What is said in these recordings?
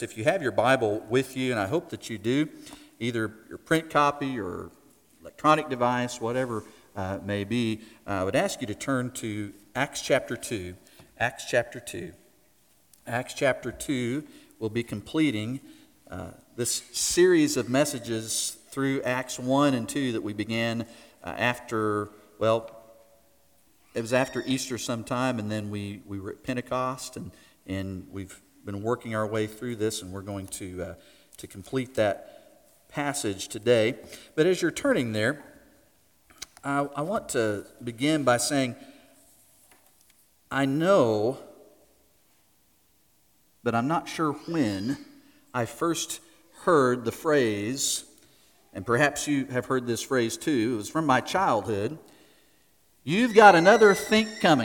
If you have your Bible with you, and I hope that you do, either your print copy or electronic device, whatever may be, I would ask you to turn to Acts chapter 2. Acts chapter 2. Acts chapter 2 will be completing this series of messages through Acts 1 and 2 that we began after, it was after Easter sometime, and then we were at Pentecost, and we've been working our way through this, and we're going to complete that passage today. But as you're turning there, I want to begin by saying, I know, but I'm not sure when I first heard the phrase, and perhaps you have heard this phrase too, it was from my childhood, "You've got another think coming."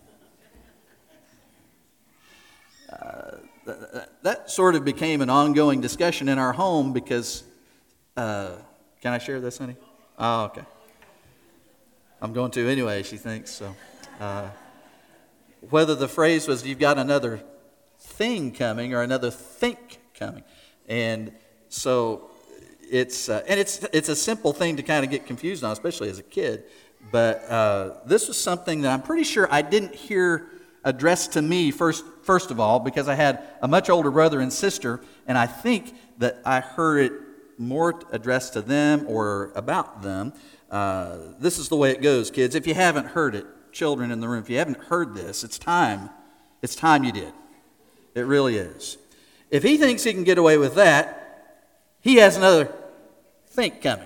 That sort of became an ongoing discussion in our home because, can I share this, honey? Oh, okay. I'm going to anyway, she thinks. So, whether the phrase was, "You've got another thing coming," or another think coming. And so it's a simple thing to kind of get confused on, especially as a kid. But this was something that I'm pretty sure I didn't hear addressed to me first of all, because I had a much older brother and sister, and I think that I heard it more addressed to them or about them. This is the way it goes, kids. If you haven't heard it, children in the room, if you haven't heard this, it's time you did. It really is. If he thinks he can get away with that, he has another think coming.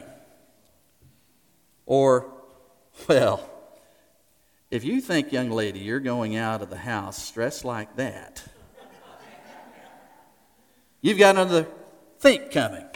Or, well, if you think, young lady, you're going out of the house dressed like that, you've got another think coming.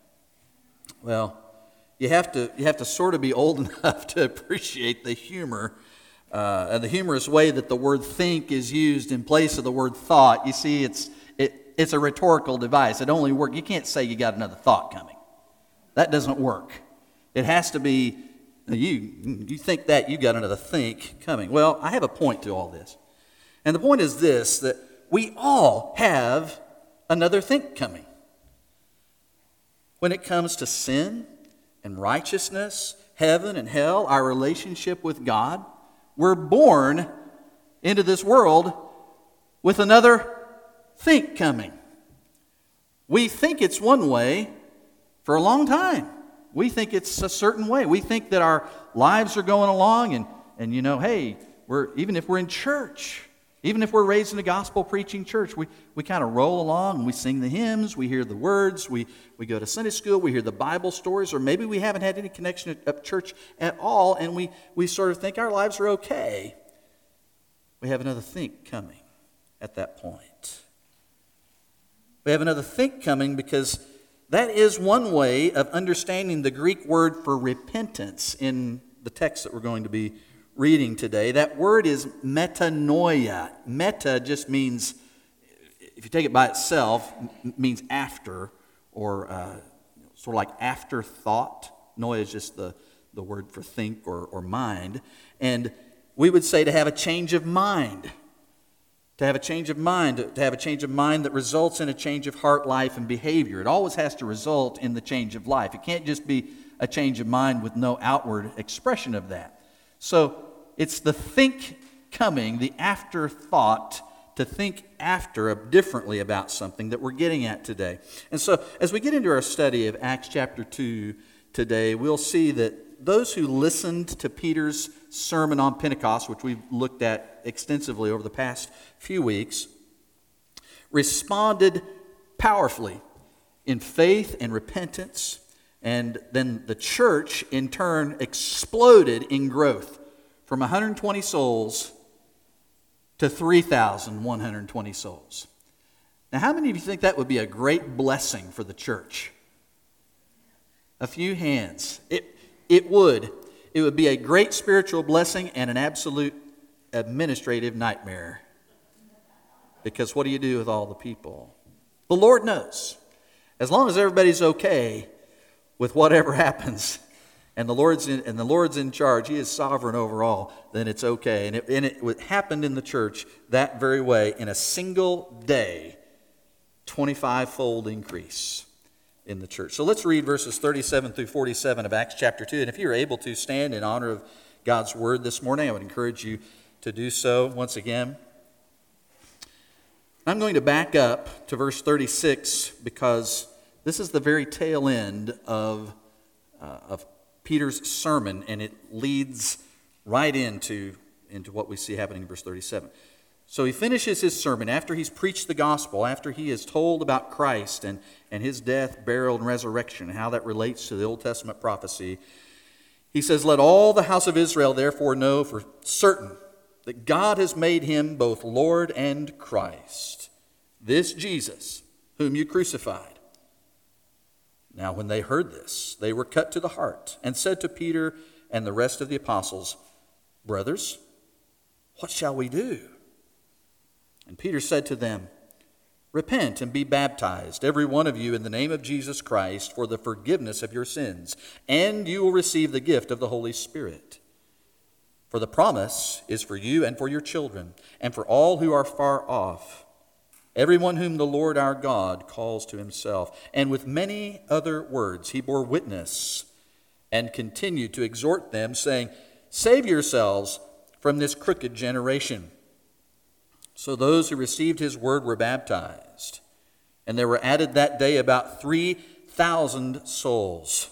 Well, you have to sort of be old enough to appreciate the humor, the humorous way that the word think is used in place of the word thought. You see, it's a rhetorical device. It only works. You can't say you got another thought coming. That doesn't work. It has to be, you think that you got another think coming. Well, I have a point to all this. And the point is this, that we all have another think coming. When it comes to sin and righteousness, heaven and hell, our relationship with God, we're born into this world with another think coming. We think it's one way for a long time. We think it's a certain way. We think that our lives are going along and hey, even if we're in church, even if we're raised in a gospel preaching church, we kind of roll along and we sing the hymns, we hear the words, we go to Sunday school, we hear the Bible stories, or maybe we haven't had any connection at church at all, and we sort of think our lives are okay. We have another think coming at that point. We have another think coming because that is one way of understanding the Greek word for repentance in the text that we're going to be reading today. That word is metanoia. Meta just means, if you take it by itself, means after, or sort of like afterthought. Noia is just the word for think or mind. And we would say to have a change of mind. To have a change of mind that results in a change of heart, life, and behavior. It always has to result in the change of life. It can't just be a change of mind with no outward expression of that. So it's the think coming, the afterthought, to think after differently about something that we're getting at today. And so as we get into our study of Acts chapter 2 today, we'll see that those who listened to Peter's sermon on Pentecost, which we've looked at extensively over the past few weeks, responded powerfully in faith and repentance, and then the church in turn exploded in growth from 120 souls to 3,120 souls. Now, how many of you think that would be a great blessing for the church? A few hands. It would. It would be a great spiritual blessing and an absolute administrative nightmare. Because what do you do with all the people? The Lord knows. As long as everybody's okay with whatever happens, and the Lord's in charge, He is sovereign over all, then it's okay. And it happened in the church that very way in a single day. 25-fold increase in the church. So let's read verses 37 through 47 of Acts chapter 2. And if you're able to stand in honor of God's word this morning, I would encourage you to do so once again. I'm going to back up to verse 36 because this is the very tail end of Peter's sermon, and it leads right into what we see happening in verse 37. So he finishes his sermon after he's preached the gospel, after he is told about Christ and his death, burial, and resurrection, and how that relates to the Old Testament prophecy. He says, "Let all the house of Israel therefore know for certain that God has made him both Lord and Christ, this Jesus, whom you crucified." Now when they heard this, they were cut to the heart and said to Peter and the rest of the apostles, "Brothers, what shall we do?" And Peter said to them, "Repent and be baptized, every one of you, in the name of Jesus Christ, for the forgiveness of your sins, and you will receive the gift of the Holy Spirit. For the promise is for you and for your children, and for all who are far off, everyone whom the Lord our God calls to himself." And with many other words he bore witness and continued to exhort them, saying, "Save yourselves from this crooked generation." So those who received his word were baptized, and there were added that day about 3,000 souls.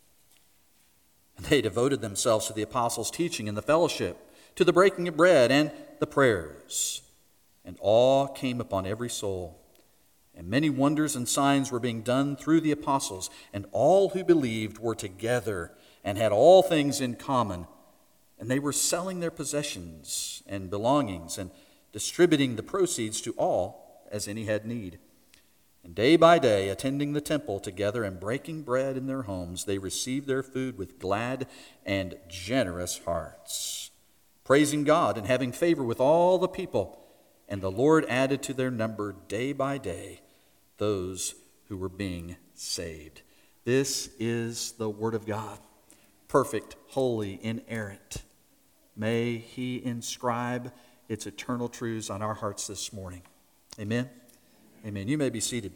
And they devoted themselves to the apostles' teaching and the fellowship, to the breaking of bread and the prayers. And awe came upon every soul. And many wonders and signs were being done through the apostles, and all who believed were together and had all things in common. And they were selling their possessions and belongings and distributing the proceeds to all as any had need. And day by day, attending the temple together and breaking bread in their homes, they received their food with glad and generous hearts, praising God and having favor with all the people. And the Lord added to their number day by day those who were being saved. This is the word of God, perfect, holy, inerrant. May he inscribe its eternal truths on our hearts this morning. Amen? Amen. You may be seated.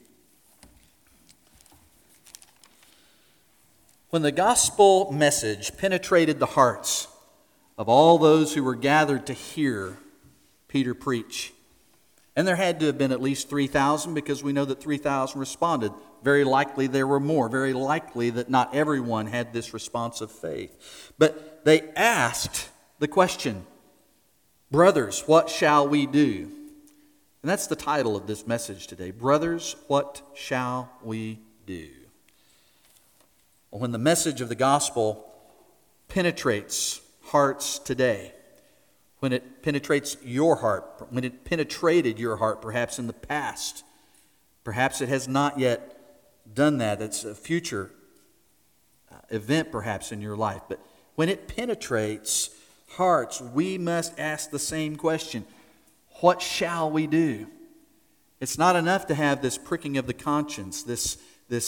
When the gospel message penetrated the hearts of all those who were gathered to hear Peter preach, and there had to have been at least 3,000 because we know that 3,000 responded. Very likely there were more. Very likely that not everyone had this response of faith. But they asked the question, "Brothers, what shall we do?" And that's the title of this message today. Brothers, what shall we do? Well, when the message of the gospel penetrates hearts today, when it penetrates your heart, when it penetrated your heart perhaps in the past, perhaps it has not yet done that. It's a future event perhaps in your life. But when it penetrates hearts, we must ask the same question. What shall we do? It's not enough to have this pricking of the conscience, this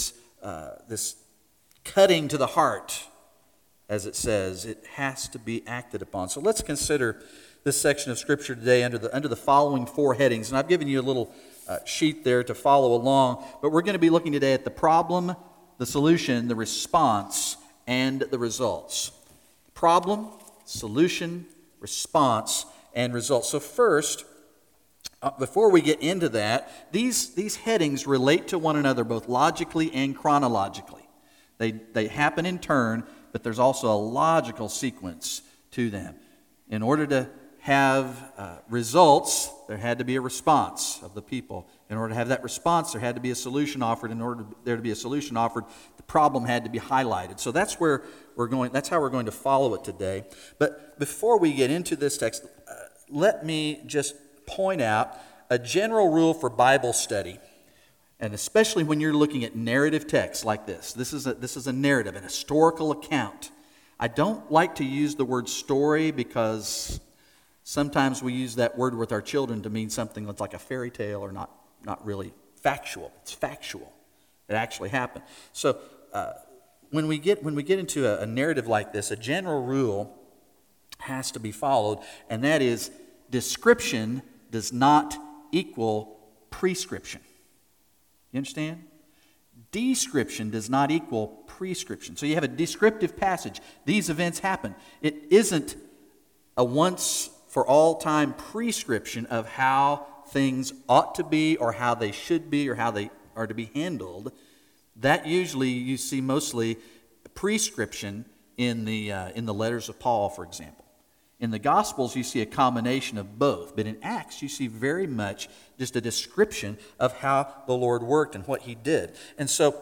cutting to the heart, as it says. It has to be acted upon. So let's consider this section of Scripture today under the following four headings. And I've given you a little sheet there to follow along. But we're going to be looking today at the problem, the solution, the response, and the results. Problem, solution, response, and results. So first, before we get into that, these headings relate to one another both logically and chronologically. They happen in turn, but there's also a logical sequence to them. In order to have results, there had to be a response of the people. In order to have that response, there had to be a solution offered. In order for there to be a solution offered, the problem had to be highlighted. So that's where we're going. That's how we're going to follow it today. But before we get into this text, let me just point out a general rule for Bible study, and especially when you're looking at narrative texts like this. This is a narrative, an historical account. I don't like to use the word story because sometimes we use that word with our children to mean something that's like a fairy tale or not really factual. It's factual. It actually happened. So when we get into a narrative like this, a general rule has to be followed, and that is description does not equal prescription. You understand? Description does not equal prescription. So you have a descriptive passage. These events happen. It isn't a once for all time prescription of how things ought to be or how they should be or how they are to be handled. That usually you see mostly prescription in the letters of Paul, for example. In the Gospels, you see a combination of both. But in Acts, you see very much just a description of how the Lord worked and what he did. And so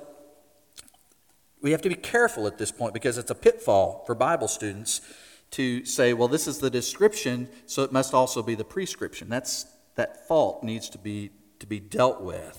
we have to be careful at this point because it's a pitfall for Bible students to say, well, this is the description, so it must also be the prescription. That fault needs to be dealt with.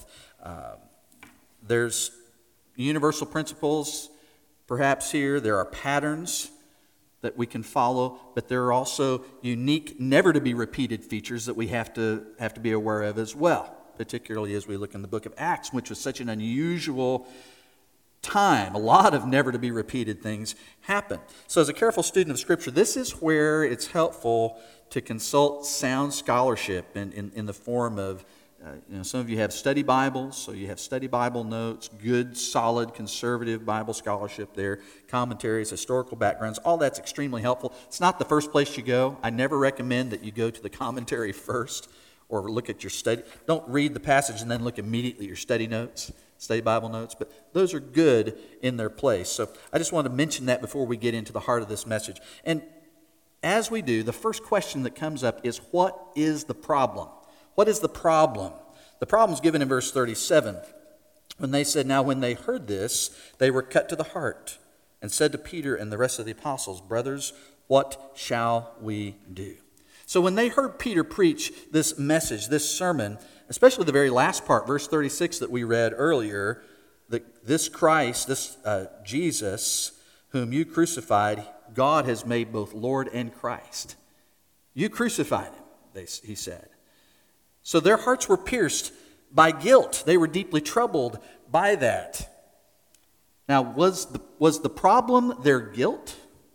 There's universal principles, perhaps here. There are patterns that we can follow, but there are also unique, never-to-be-repeated features that we have to be aware of as well, particularly as we look in the book of Acts, which was such an unusual time. A lot of never-to-be-repeated things happen. So as a careful student of Scripture, this is where it's helpful to consult sound scholarship in the form of, some of you have study Bibles, so you have study Bible notes, good, solid, conservative Bible scholarship there, commentaries, historical backgrounds, all that's extremely helpful. It's not the first place you go. I never recommend that you go to the commentary first or look at your study. Don't read the passage and then look immediately at your study notes, study Bible notes, but those are good in their place. So I just want to mention that before we get into the heart of this message. And as we do, the first question that comes up is, what is the problem? What is the problem? The problem is given in verse 37. When they said, now when they heard this, they were cut to the heart and said to Peter and the rest of the apostles, brothers, what shall we do? So when they heard Peter preach this message, this sermon, especially the very last part, verse 36 that we read earlier, that this Christ, this Jesus, whom you crucified, God has made both Lord and Christ. You crucified him, he said. So their hearts were pierced by guilt. They were deeply troubled by that. Now, was the problem their guilt?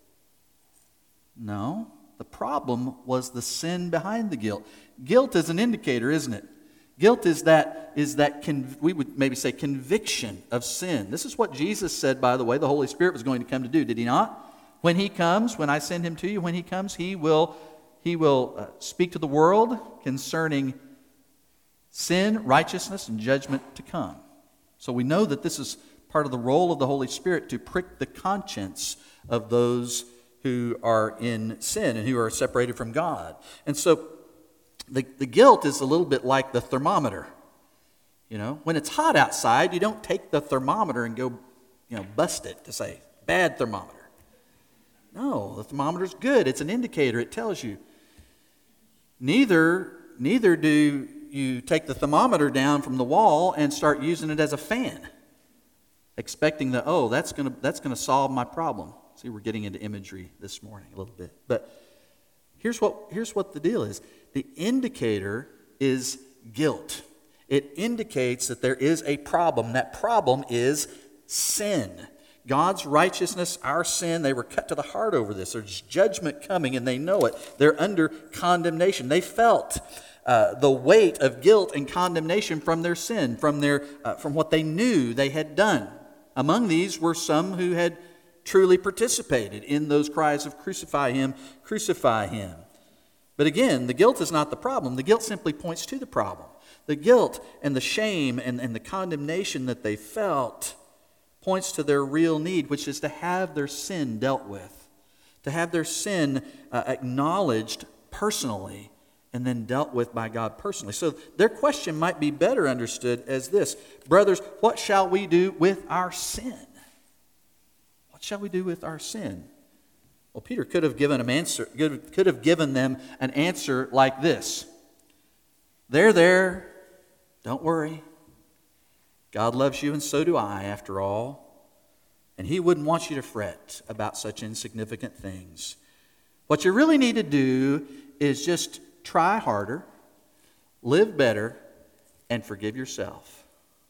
No. The problem was the sin behind the guilt. Guilt is an indicator, isn't it? Guilt is that we would maybe say conviction of sin. This is what Jesus said, by the way, the Holy Spirit was going to come to do, did he not? When he comes, when I send him to you, when he comes, he will speak to the world concerning sin, righteousness, and judgment to come. So we know that this is part of the role of the Holy Spirit to prick the conscience of those who are in sin and who are separated from God. And so the guilt is a little bit like the thermometer. When it's hot outside, you don't take the thermometer and go, bust it to say, bad thermometer. No, the thermometer's good. It's an indicator. It tells you. Neither do you take the thermometer down from the wall and start using it as a fan, expecting that, that's going to solve my problem. See, we're getting into imagery this morning a little bit. But here's what the deal is. The indicator is guilt. It indicates that there is a problem. That problem is sin. God's righteousness, our sin, they were cut to the heart over this. There's judgment coming and they know it. They're under condemnation. They felt the weight of guilt and condemnation from their sin, from what they knew they had done. Among these were some who had truly participated in those cries of crucify him, crucify him. But again, the guilt is not the problem. The guilt simply points to the problem. The guilt and the shame and the condemnation that they felt points to their real need, which is to have their sin dealt with, to have their sin acknowledged personally and then dealt with by God personally. So their question might be better understood as this: brothers, what shall we do with our sin? What shall we do with our sin? Well, Peter could have given them an answer like this: there, don't worry. God loves you and so do I, after all. And he wouldn't want you to fret about such insignificant things. What you really need to do is just try harder, live better, and forgive yourself.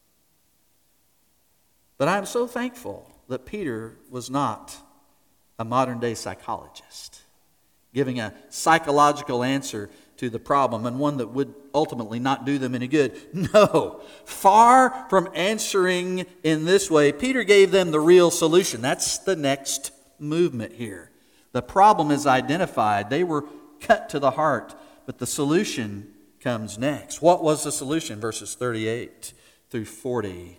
But I'm so thankful that Peter was not a modern-day psychologist, giving a psychological answer to the problem, and one that would ultimately not do them any good. No, far from answering in this way, Peter gave them the real solution. That's the next movement here. The problem is identified. They were cut to the heart, but the solution comes next. What was the solution? Verses 38 through 40.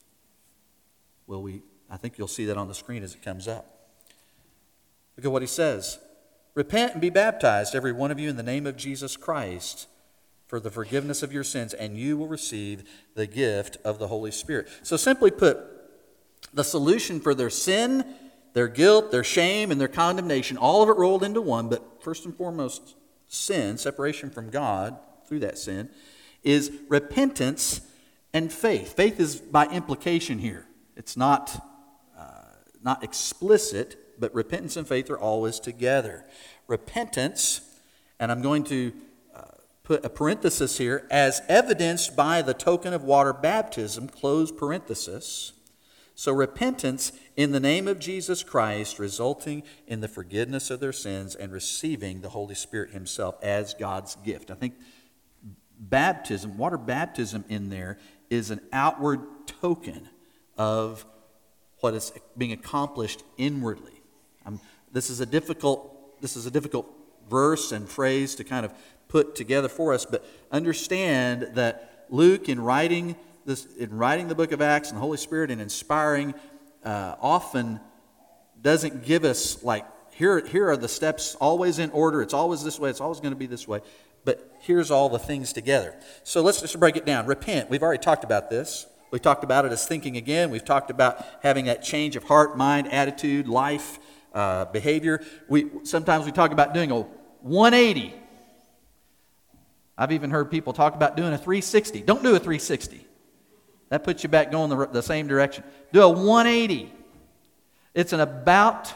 I think you'll see that on the screen as it comes up. Look at what he says. Repent and be baptized, every one of you, in the name of Jesus Christ, for the forgiveness of your sins, and you will receive the gift of the Holy Spirit. So simply put, the solution for their sin, their guilt, their shame, and their condemnation, all of it rolled into one, but first and foremost, sin, separation from God through that sin, is repentance and faith. Faith is by implication here. It's not explicit, but repentance and faith are always together. Repentance, and I'm going to put a parenthesis here, as evidenced by the token of water baptism, close parenthesis. So repentance in the name of Jesus Christ, resulting in the forgiveness of their sins and receiving the Holy Spirit himself as God's gift. I think baptism, water baptism in there, is an outward token of what is being accomplished inwardly. This is a difficult verse and phrase to kind of put together for us, but understand that Luke, in writing the book of Acts, and the Holy Spirit in inspiring, often doesn't give us like, here are the steps always in order. It's always this way. It's always going to be this way. But here's all the things together. So let's just break it down. Repent. We've already talked about this. We talked about it as thinking again. We've talked about having that change of heart, mind, attitude, life, behavior. Sometimes we talk about doing a 180. I've even heard people talk about doing a 360. Don't do a 360. That puts you back going the same direction. Do a 180. It's an about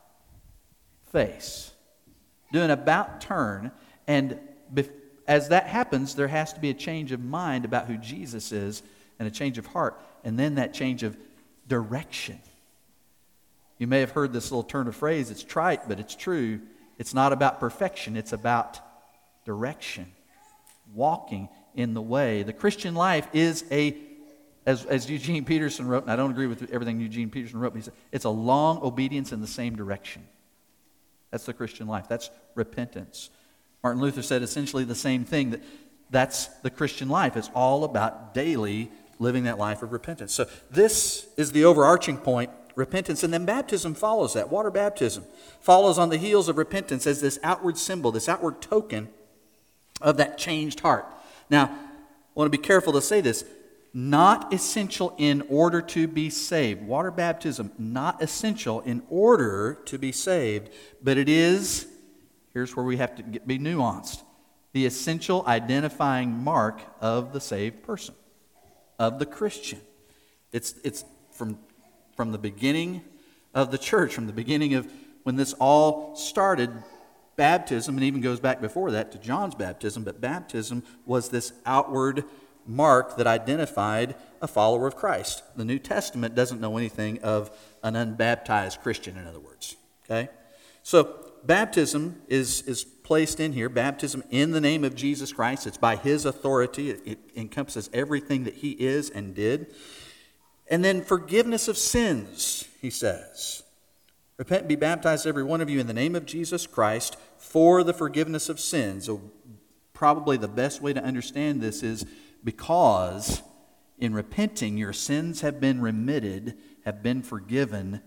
face. Do an about turn. And as that happens, there has to be a change of mind about who Jesus is and a change of heart. And then that change of direction. You may have heard this little turn of phrase. It's trite, but it's true. It's not about perfection. It's about direction. Walking in the way. The Christian life is as Eugene Peterson wrote, and I don't agree with everything Eugene Peterson wrote, but he said, it's a long obedience in the same direction. That's the Christian life. That's repentance. Martin Luther said essentially the same thing, that's the Christian life. It's all about daily living that life of repentance. So this is the overarching point, repentance, and then baptism follows that. Water baptism follows on the heels of repentance as this outward symbol, this outward token of that changed heart. Now, I want to be careful to say this. Not essential in order to be saved. Water baptism, not essential in order to be saved, but it is, here's where we have to be nuanced, the essential identifying mark of the saved person, of the Christian. It's from the beginning of the church, from the beginning of when this all started, baptism, and even goes back before that to John's baptism, but baptism was this outward mark that identified a follower of Christ. The New Testament doesn't know anything of an unbaptized Christian, in other words. Okay? So baptism is placed in here, baptism in the name of Jesus Christ. It's by his authority. It encompasses everything that he is and did. And then forgiveness of sins, he says. Repent and be baptized, every one of you, in the name of Jesus Christ for the forgiveness of sins. So probably the best way to understand this is because in repenting, your sins have been remitted, have been forgiven,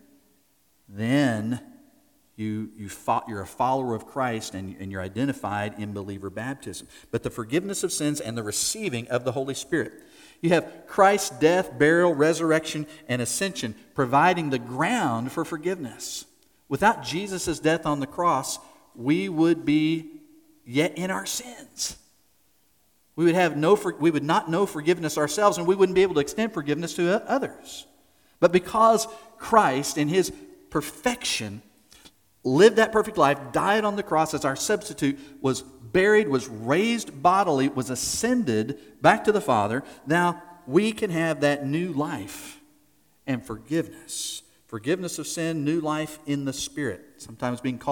then you're a follower of Christ and you're identified in believer baptism. But the forgiveness of sins and the receiving of the Holy Spirit. You have Christ's death, burial, resurrection, and ascension providing the ground for forgiveness. Without Jesus' death on the cross, we would be yet in our sins. We would not know forgiveness ourselves, and we wouldn't be able to extend forgiveness to others. But because Christ, in his perfection, lived that perfect life, died on the cross as our substitute, was buried, was raised bodily, was ascended back to the Father, now we can have that new life and forgiveness. Forgiveness of sin, new life in the Spirit, sometimes being called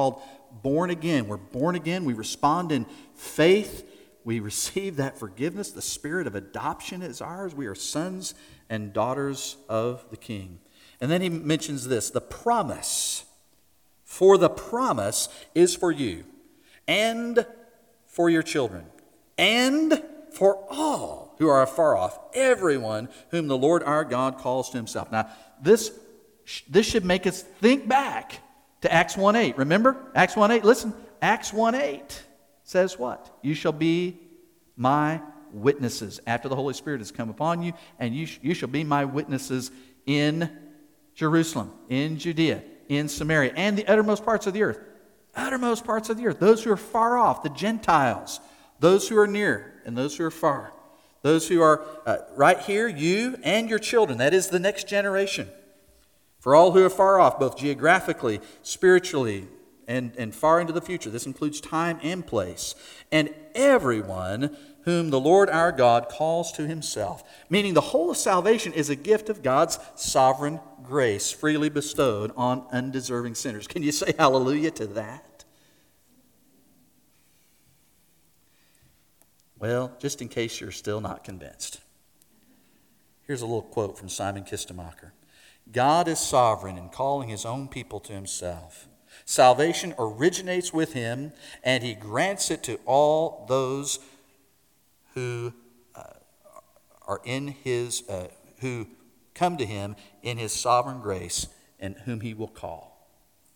born again. We're born again. We respond in faith. We receive that forgiveness. The spirit of adoption is ours. We are sons and daughters of the King. And then he mentions this, the promise. For the promise is for you and for your children and for all who are afar off, everyone whom the Lord our God calls to himself. Now, this should make us think back to Acts 1:8. Remember? Acts 1:8. Listen, Acts 1:8 says what? You shall be my witnesses after the Holy Spirit has come upon you, and you shall be my witnesses in Jerusalem, in Judea, in Samaria, and the uttermost parts of the earth. Uttermost parts of the earth. Those who are far off, the Gentiles. Those who are near and those who are far. Those who are right here, you and your children. That is the next generation. For all who are far off, both geographically, spiritually, and far into the future. This includes time and place. And everyone whom the Lord our God calls to himself. Meaning the whole of salvation is a gift of God's sovereign grace, freely bestowed on undeserving sinners. Can you say hallelujah to that? Well, just in case you're still not convinced, here's a little quote from Simon Kistemacher. God is sovereign in calling his own people to himself. Salvation originates with him, and he grants it to all those who are in his, who come to him in his sovereign grace, and whom he will call.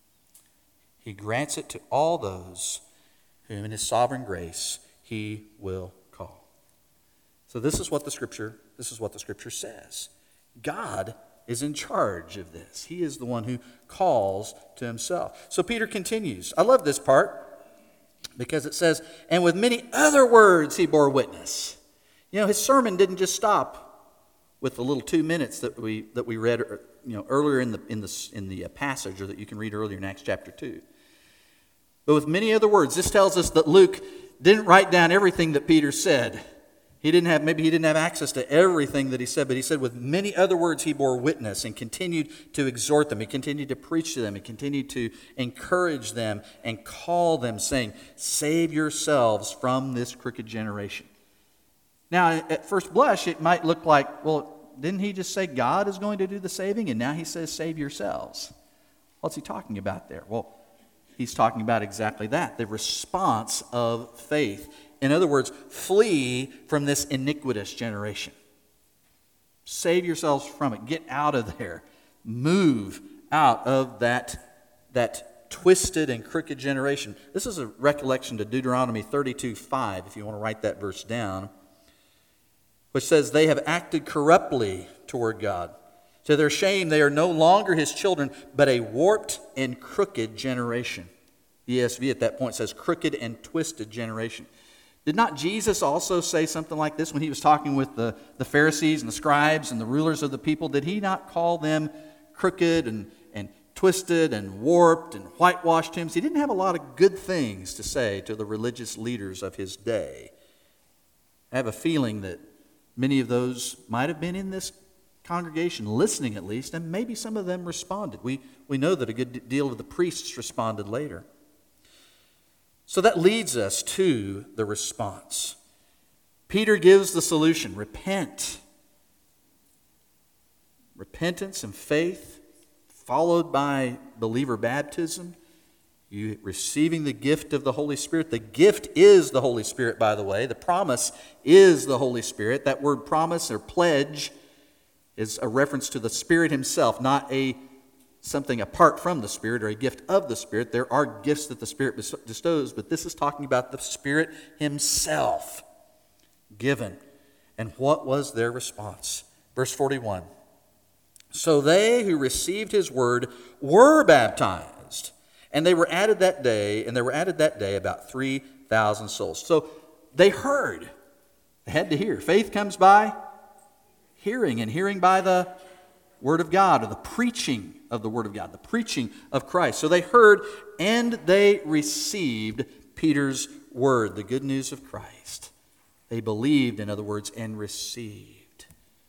He grants it to all those whom in his sovereign grace he will call. So this is what the scripture says. God is in charge of this. He is the one who calls to himself. So Peter continues. I love this part because it says, and with many other words he bore witness. You know, his sermon didn't just stop with the little 2 minutes that we read, earlier in the passage, or that you can read earlier in Acts chapter 2. But with many other words, this tells us that Luke didn't write down everything that Peter said. Maybe he didn't have access to everything that he said, but he said with many other words he bore witness and continued to exhort them. He continued to preach to them. He continued to encourage them and call them, saying, save yourselves from this crooked generation. Now, at first blush, it might look like, well, didn't he just say God is going to do the saving? And now he says, save yourselves. What's he talking about there? Well, he's talking about exactly that, the response of faith. In other words, flee from this iniquitous generation. Save yourselves from it. Get out of there. Move out of that twisted and crooked generation. This is a recollection to Deuteronomy 32:5, if you want to write that verse down, which says, they have acted corruptly toward God. To their shame, they are no longer his children, but a warped and crooked generation. The ESV at that point says crooked and twisted generation. Did not Jesus also say something like this when he was talking with the Pharisees and the scribes and the rulers of the people? Did he not call them crooked and twisted and warped and whitewashed hymns? He didn't have a lot of good things to say to the religious leaders of his day. I have a feeling that many of those might have been in this congregation, listening at least, and maybe some of them responded. We know that a good deal of the priests responded later. So that leads us to the response. Peter gives the solution. Repent. Repentance and faith, followed by believer baptism. You receiving the gift of the Holy Spirit. The gift is the Holy Spirit, by the way. The promise is the Holy Spirit. That word promise or pledge is a reference to the Spirit himself, not something apart from the Spirit or a gift of the Spirit. There are gifts that the Spirit bestows, but this is talking about the Spirit himself given. And what was their response? Verse 41. So they who received his word were baptized, and there were added that day about 3,000 souls. So they heard. They had to hear. Faith comes by hearing, and hearing by the Word of God, or the preaching of the Word of God, the preaching of Christ. So they heard and they received Peter's word, the good news of Christ. They believed, in other words, and received.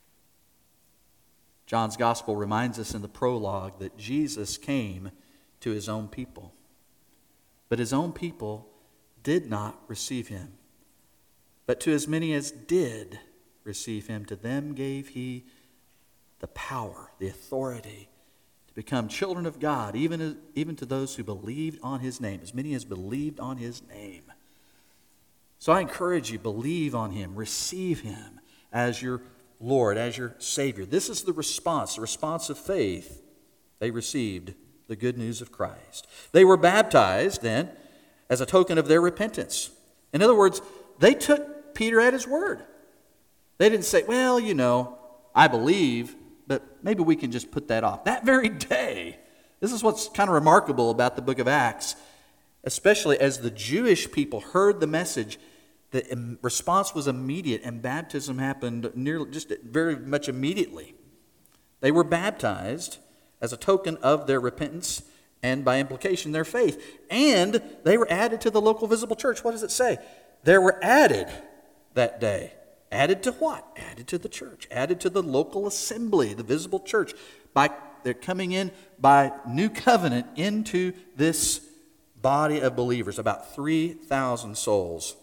John's Gospel reminds us in the prologue that Jesus came to his own people. but his own people did not receive him. But to as many as did receive him, to them gave he the power, the authority to become children of God, even to those who believed on his name, as many as believed on his name. So I encourage you, believe on him, receive him as your Lord, as your Savior. This is the response of faith. They received the good news of Christ. They were baptized then as a token of their repentance. In other words, they took Peter at his word. They didn't say, well, I believe, but maybe we can just put that off. That very day, this is what's kind of remarkable about the book of Acts, especially as the Jewish people heard the message, the response was immediate, and baptism happened very much immediately. They were baptized as a token of their repentance and, by implication, their faith. And they were added to the local visible church. What does it say? They were added that day. Added to what? Added to the church. Added to the local assembly, the visible church. They're coming in by new covenant into this body of believers, about 3,000 souls.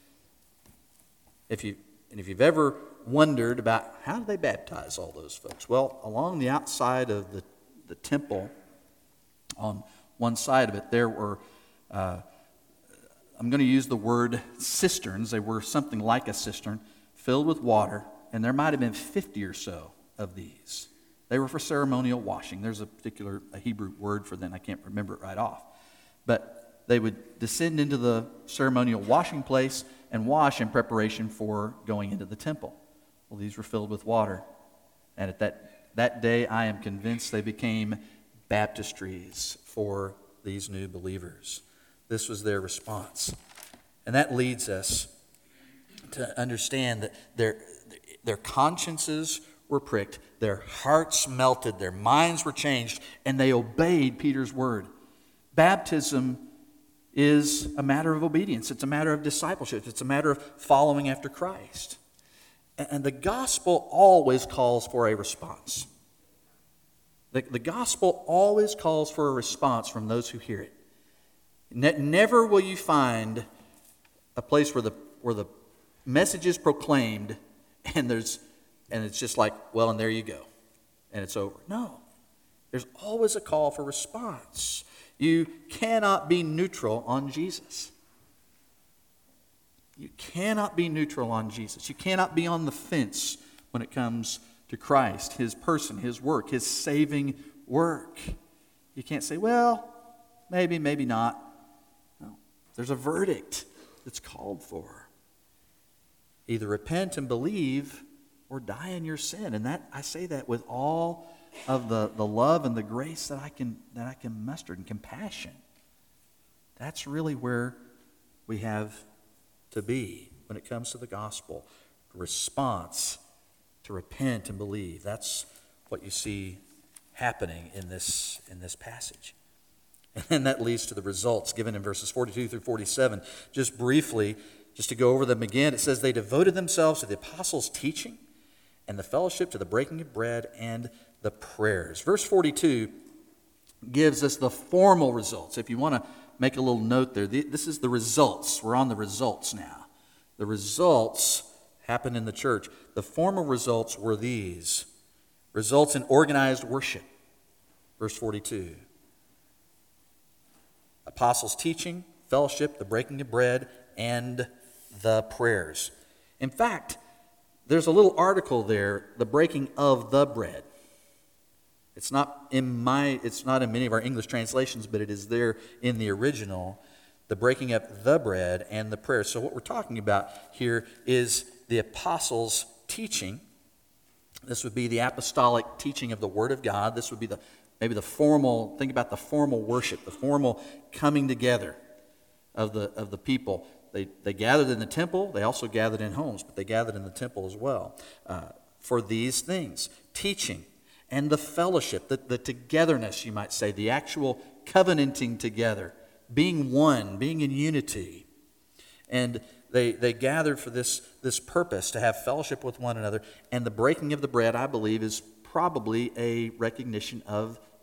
If you've ever wondered about how do they baptize all those folks, well, along the outside of the temple, on one side of it, there were, I'm going to use the word cisterns. They were something like a cistern filled with water, and there might have been 50 or so of these. They were for ceremonial washing. There's a particular Hebrew word for them. I can't remember it right off. But they would descend into the ceremonial washing place and wash in preparation for going into the temple. Well, these were filled with water. And at that day, I am convinced they became baptistries for these new believers. This was their response. And that leads us to understand that their consciences were pricked, their hearts melted, their minds were changed, and they obeyed Peter's word. Baptism is a matter of obedience. It's a matter of discipleship. It's a matter of following after Christ. And the gospel always calls for a response. The gospel always calls for a response from those who hear it. Never will you find a place where the message is proclaimed and it's just like, well, and there you go, and it's over. No, there's always a call for response. You cannot be neutral on Jesus. You cannot be neutral on Jesus. You cannot be on the fence when it comes to Christ, his person, his work, his saving work. You can't say, well, maybe, maybe not. No, there's a verdict that's called for. Either repent and believe or die in your sin. And that I say that with all of the love and the grace that I can muster, and compassion. That's really where we have to be when it comes to the gospel. Response to repent and believe. That's what you see happening in this passage. And that leads to the results given in verses 42 through 47. Just briefly, just to go over them again, it says they devoted themselves to the apostles' teaching and the fellowship, to the breaking of bread and the prayers. Verse 42 gives us the formal results. If you want to make a little note there, this is the results. We're on the results now. The results happened in the church. The formal results were these. Results in organized worship. Verse 42. Apostles' teaching, fellowship, the breaking of bread, and the prayers. In fact, there's a little article there, the breaking of the bread. It's not in many of our English translations, but it is there in the original, the breaking up the bread and the prayer. So what we're talking about here is the apostles' teaching. This would be the apostolic teaching of the Word of God. This would be maybe the formal, think about the formal worship, the formal coming together of the people. They gathered in the temple. They also gathered in homes, but they gathered in the temple as well for these things. Teaching and the fellowship, the togetherness, you might say, the actual covenanting together, being one, being in unity. And they gathered for this purpose, to have fellowship with one another. And the breaking of the bread, I believe, is probably a recognition of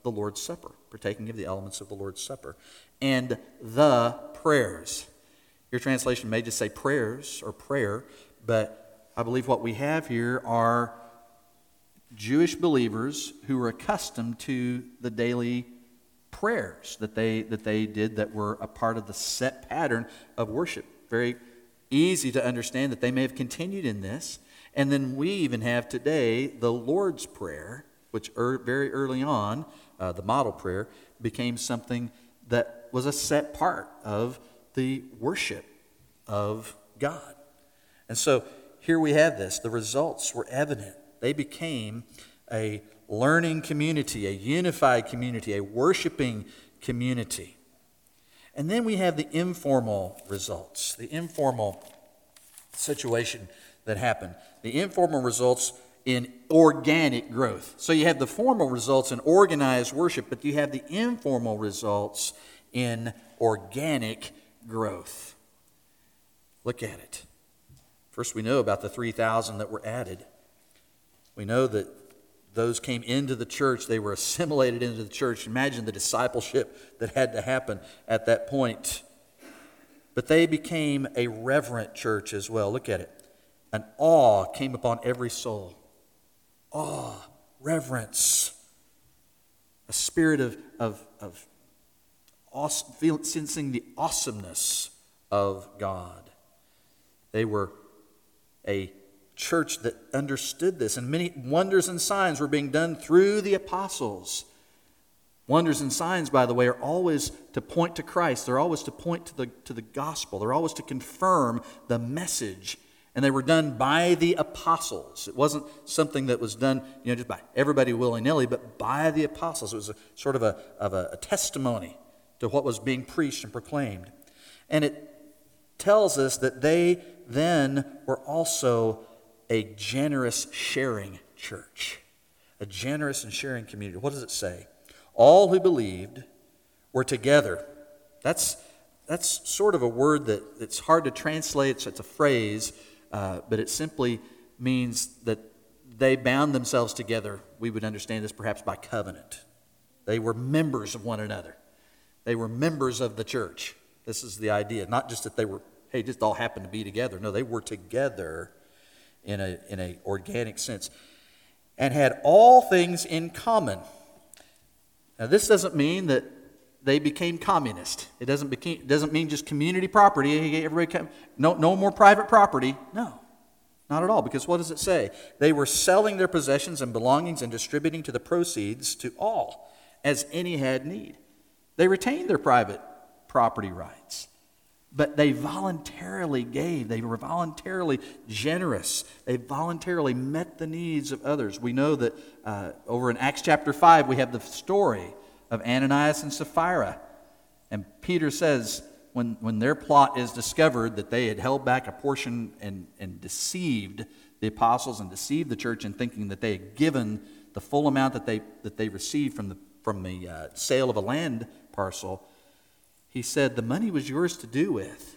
the Lord's Supper, partaking of the elements of the Lord's Supper, and the prayers. Your translation may just say prayers or prayer, but I believe what we have here are Jewish believers who were accustomed to the daily prayers that they did that were a part of the set pattern of worship. Very easy to understand that they may have continued in this. And then we even have today the Lord's Prayer, which very early on, the model prayer, became something that was a set part of the worship of God. And so here we have this. The results were evident. They became a learning community, a unified community, a worshiping community. And then we have the informal results, the informal situation that happened. The informal results in organic growth. So you have the formal results in organized worship, but you have the informal results in organic growth. Look at it. First, we know about the 3,000 that were added. We know that those came into the church. They were assimilated into the church. Imagine the discipleship that had to happen at that point. But they became a reverent church as well. Look at it. An awe came upon every soul. Awe, reverence, a spirit of awesome, sensing the awesomeness of God. They were a church that understood this, and many wonders and signs were being done through the apostles. Wonders and signs, by the way, are always to point to Christ. They're always to point to the gospel. They're always to confirm the message. And they were done by the apostles. It wasn't something that was done, just by everybody willy-nilly, but by the apostles. It was a sort of a testimony to what was being preached and proclaimed. And it tells us that they then were also a generous sharing church, a generous and sharing community. What does it say? All who believed were together. That's sort of a word that it's hard to translate. It's a phrase, but it simply means that they bound themselves together. We would understand this perhaps by covenant. They were members of one another. They were members of the church. This is the idea. Not just that they were, just all happened to be together. No, they were together in a organic sense, and had all things in common. Now, this doesn't mean that they became communist. It doesn't mean just community property. Everybody no more private property. No, not at all. Because what does it say? They were selling their possessions and belongings and distributing to the proceeds to all, as any had need. They retained their private property rights, but they voluntarily gave. They were voluntarily generous. They voluntarily met the needs of others. We know that over in Acts chapter 5, we have the story of Ananias and Sapphira. And Peter says, when their plot is discovered, that they had held back a portion and deceived the apostles and deceived the church in thinking that they had given the full amount that they received from the sale of a land parcel. He said, the money was yours to do with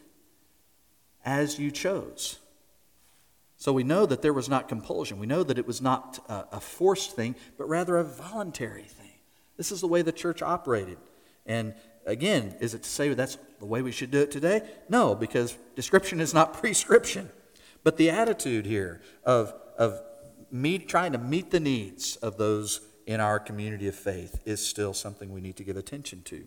as you chose. So we know that there was not compulsion. We know that it was not a forced thing, but rather a voluntary thing. This is the way the church operated. And again, is it to say that's the way we should do it today? No, because description is not prescription. But the attitude here of trying to meet the needs of those in our community of faith is still something we need to give attention to.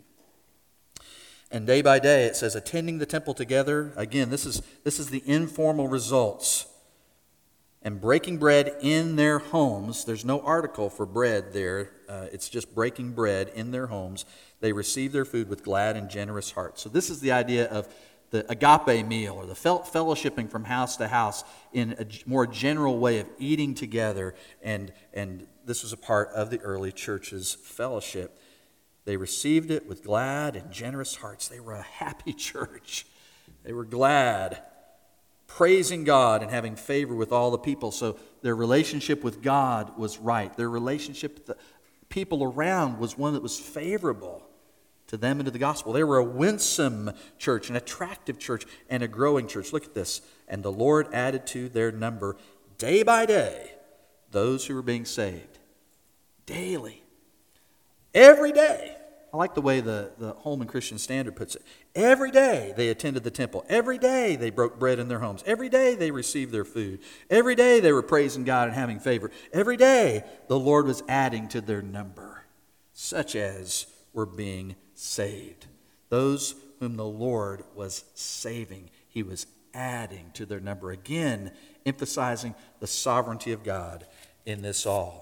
And day by day, it says, attending the temple together. Again, this is the informal results. And breaking bread in their homes. There's no article for bread there. It's just breaking bread in their homes. They receive their food with glad and generous hearts. So this is the idea of the agape meal, or the fellowshipping from house to house in a more general way of eating together. And this was a part of the early church's fellowship. They received it with glad and generous hearts. They were a happy church. They were glad, praising God and having favor with all the people. So their relationship with God was right. Their relationship with the people around was one that was favorable to them and to the gospel. They were a winsome church, an attractive church, and a growing church. Look at this. And the Lord added to their number day by day those who were being saved. Daily. Every day. I like the way the Holman Christian Standard puts it. Every day they attended the temple. Every day they broke bread in their homes. Every day they received their food. Every day they were praising God and having favor. Every day the Lord was adding to their number, such as were being saved. Those whom the Lord was saving, he was adding to their number. Again, emphasizing the sovereignty of God in this all.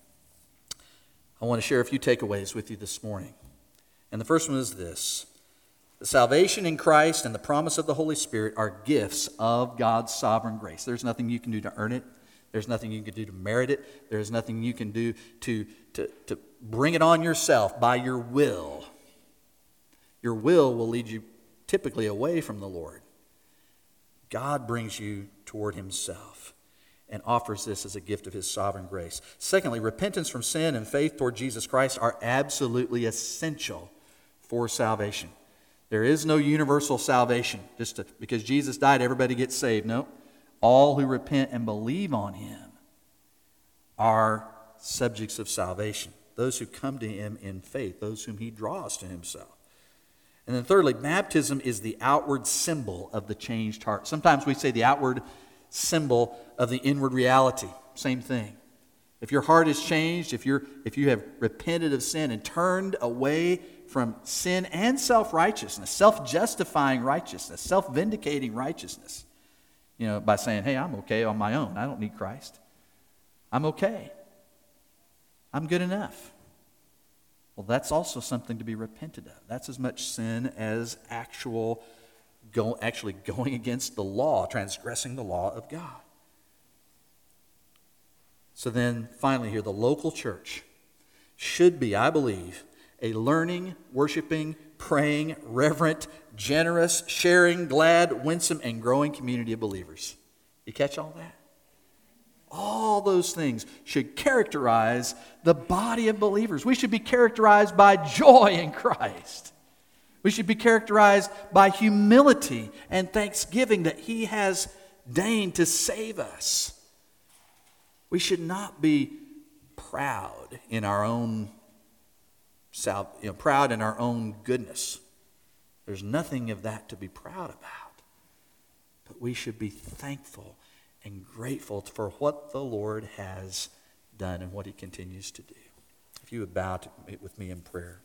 I want to share a few takeaways with you this morning. And the first one is this: the salvation in Christ and the promise of the Holy Spirit are gifts of God's sovereign grace. There's nothing you can do to earn it. There's nothing you can do to merit it. There's nothing you can do to bring it on yourself by your will. Your will lead you typically away from the Lord. God brings you toward himself and offers this as a gift of his sovereign grace. Secondly, repentance from sin and faith toward Jesus Christ are absolutely essential for salvation. There is no universal salvation. Because Jesus died, everybody gets saved. No. All who repent and believe on him are subjects of salvation. Those who come to him in faith, those whom he draws to himself. And then thirdly, baptism is the outward symbol of the changed heart. Sometimes we say the outward symbol of the inward reality. Same thing. If your heart is changed, if you have repented of sin and turned away from sin and self-righteousness, self-justifying righteousness, self-vindicating righteousness, by saying, hey, I'm okay on my own. I don't need Christ. I'm okay. I'm good enough. Well, that's also something to be repented of. That's as much sin as actually going against the law, transgressing the law of God. So then, finally here, the local church should be, I believe, a learning, worshiping, praying, reverent, generous, sharing, glad, winsome, and growing community of believers. You catch all that? All those things should characterize the body of believers. We should be characterized by joy in Christ. We should be characterized by humility and thanksgiving that he has deigned to save us. We should not be proud in our own goodness. There's nothing of that to be proud about. But we should be thankful and grateful for what the Lord has done and what he continues to do. If you would bow with me in prayer.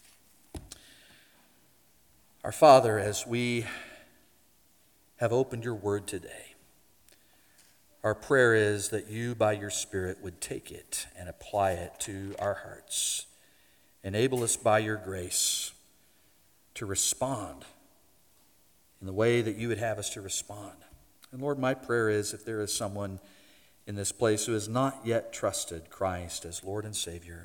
Our Father, as we have opened your word today, our prayer is that you, by your Spirit, would take it and apply it to our hearts. Enable us by your grace to respond in the way that you would have us to respond. And Lord, my prayer is, if there is someone in this place who has not yet trusted Christ as Lord and Savior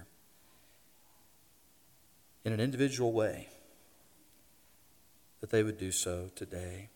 in an individual way, that they would do so today.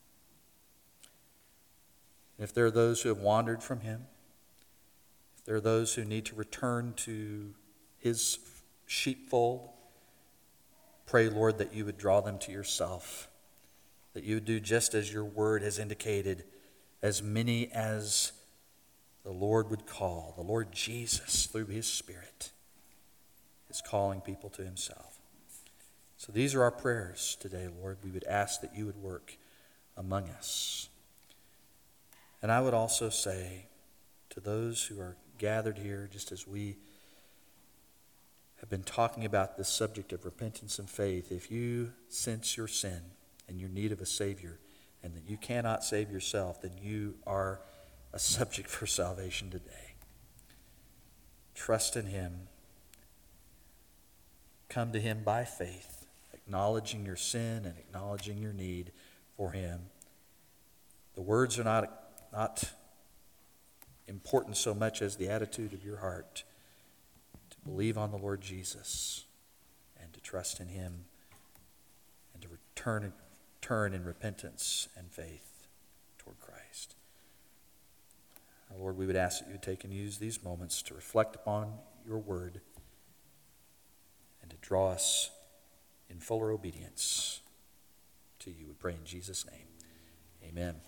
And if there are those who have wandered from him, if there are those who need to return to his sheepfold, pray, Lord, that you would draw them to yourself, that you would do just as your word has indicated, as many as the Lord would call. The Lord Jesus, through his Spirit, is calling people to himself. So these are our prayers today, Lord. We would ask that you would work among us. And I would also say to those who are gathered here, just as we have been talking about this subject of repentance and faith, if you sense your sin and your need of a Savior, and that you cannot save yourself, then you are a subject for salvation today. Trust in him. Come to him by faith, acknowledging your sin and acknowledging your need for him. The words are not important so much as the attitude of your heart to believe on the Lord Jesus and to trust in him and to turn in repentance and faith toward Christ. Now, Lord, we would ask that you would take and use these moments to reflect upon your word and to draw us in fuller obedience to you. We pray in Jesus' name. Amen.